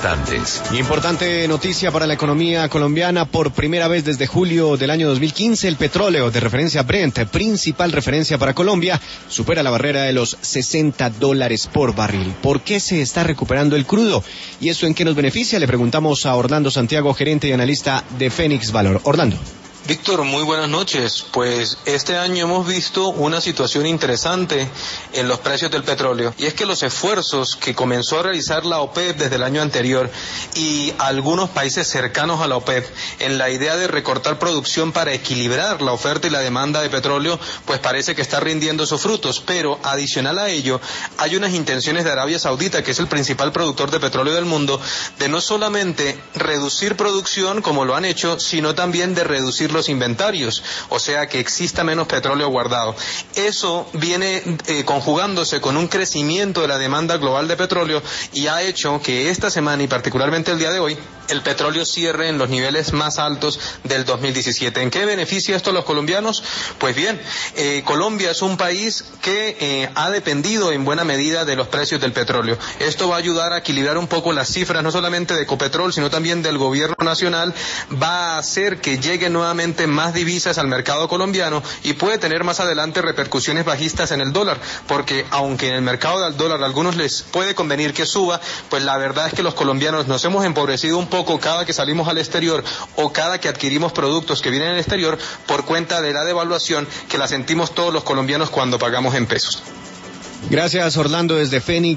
instantes. Importante noticia para la economía colombiana. Por primera vez desde julio del año 2015, el petróleo de referencia Brent, principal referencia para Colombia, supera la barrera de los $60 por barril. ¿Por qué se está recuperando el crudo? ¿Y esto en qué nos beneficia? Le preguntamos a Orlando Santiago, gerente y analista de Fénix Valor. Orlando. Víctor, muy buenas noches. Pues este año hemos visto una situación interesante en los precios del petróleo, y es que los esfuerzos que comenzó a realizar la OPEP desde el año anterior y algunos países cercanos a la OPEP en la idea de recortar producción para equilibrar la oferta y la demanda de petróleo, pues parece que está rindiendo sus frutos. Pero adicional a ello, hay unas intenciones de Arabia Saudita, que es el principal productor de petróleo del mundo, de no solamente reducir producción como lo han hecho, sino también de reducir los inventarios, o sea que exista menos petróleo guardado. Eso viene conjugándose con un crecimiento de la demanda global de petróleo, y ha hecho que esta semana y particularmente el día de hoy el petróleo cierre en los niveles más altos del 2017. ¿En qué beneficia esto a los colombianos? Pues bien, Colombia es un país que ha dependido en buena medida de los precios del petróleo. Esto va a ayudar a equilibrar un poco las cifras, no solamente de Ecopetrol, sino también del gobierno nacional. Va a hacer que lleguen nuevamente más divisas al mercado colombiano, y puede tener más adelante repercusiones bajistas en el dólar, porque aunque en el mercado del dólar a algunos les puede convenir que suba, pues la verdad es que los colombianos nos hemos empobrecido un poco cada que salimos al exterior o cada que adquirimos productos que vienen del exterior por cuenta de la devaluación que la sentimos todos los colombianos cuando pagamos en pesos. Gracias, Orlando, desde Fénix.